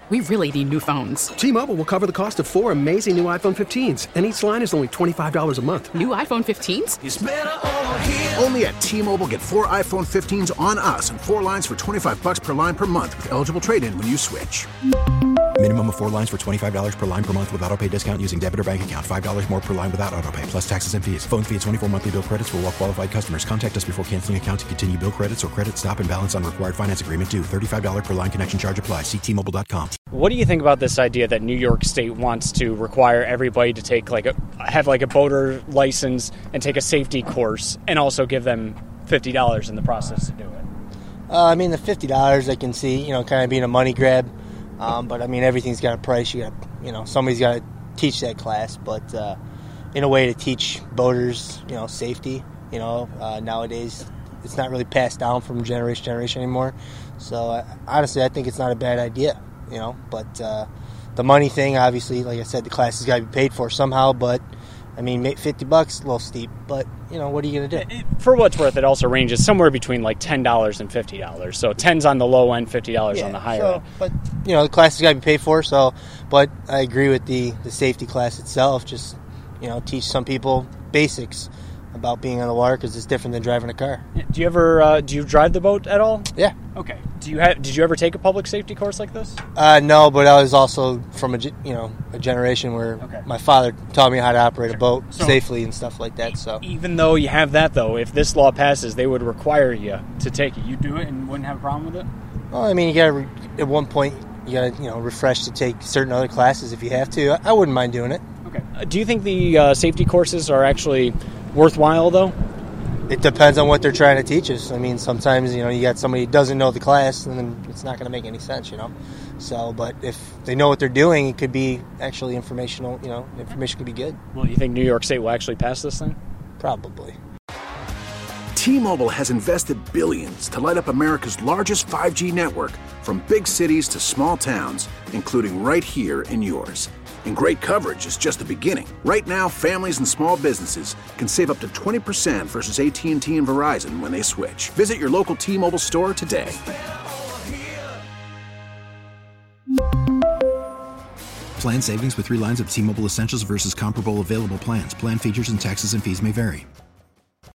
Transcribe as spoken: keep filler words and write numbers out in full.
We really need new phones. T-Mobile will cover the cost of four amazing new iPhone fifteens, and each line is only twenty-five dollars a month. New iPhone fifteens? It's better over here. Only at T-Mobile, get four iPhone fifteens on us and four lines for twenty-five bucks per line per month with eligible trade-in when you switch. Minimum of four lines for twenty-five dollars per line per month with autopay discount using debit or bank account. five dollars more per line without autopay, plus taxes and fees. Phone fee at twenty-four monthly bill credits for well-qualified customers. Contact us before canceling account to continue bill credits or credit stop and balance on required finance agreement due. thirty-five dollars per line connection charge applies. See T Mobile dot com. What do you think about this idea that New York State wants to require everybody to take like a have like a boater license and take a safety course and also give them fifty dollars in the process to do it? Uh, I mean, the fifty dollars I can see, you know, kind of being a money grab. Um, but I mean, everything's got a price. You got, you know, somebody's got to teach that class. But uh, in a way to teach boaters, you know, safety. You know, uh, nowadays it's not really passed down from generation to generation anymore. So uh, honestly, I think it's not a bad idea. You know, but uh, the money thing, obviously, like I said, the class has got to be paid for somehow. But I mean, fifty bucks, a little steep. But you know, what are you going to do? For what's worth, it also ranges somewhere between like ten dollars and fifty dollars. So ten's on the low end, fifty dollars yeah, on the higher so, end. But you know, the class has got to be paid for. So, but I agree with the the safety class itself. Just you know, teach some people basics about being on the water because it's different than driving a car. Do you ever uh, do you drive the boat at all? Yeah. Okay. Do you have? Did you ever take a public safety course like this? Uh, no, but I was also from a ge- you know a generation where okay. my father taught me how to operate a boat so, safely and stuff like that. So even though you have that, though, if this law passes, they would require you to take it. You do it and wouldn't have a problem with it. Well, I mean, you got to re- at one point you got to you know refresh to take certain other classes if you have to. I, I wouldn't mind doing it. Okay. Uh, do you think the uh, safety courses are actually worthwhile, though? It depends on what they're trying to teach us. I mean, sometimes, you know, you got somebody who doesn't know the class, and then it's not going to make any sense, you know. So, but if they know what they're doing, it could be actually informational, you know, information could be good. Well, you think New York State will actually pass this thing? Probably. T-Mobile has invested billions to light up America's largest five G network, from big cities to small towns, including right here in yours. And great coverage is just the beginning. Right now, families and small businesses can save up to twenty percent versus A T and T and Verizon when they switch. Visit your local T-Mobile store today. Plan savings with three lines of T-Mobile Essentials versus comparable available plans. Plan features and taxes and fees may vary.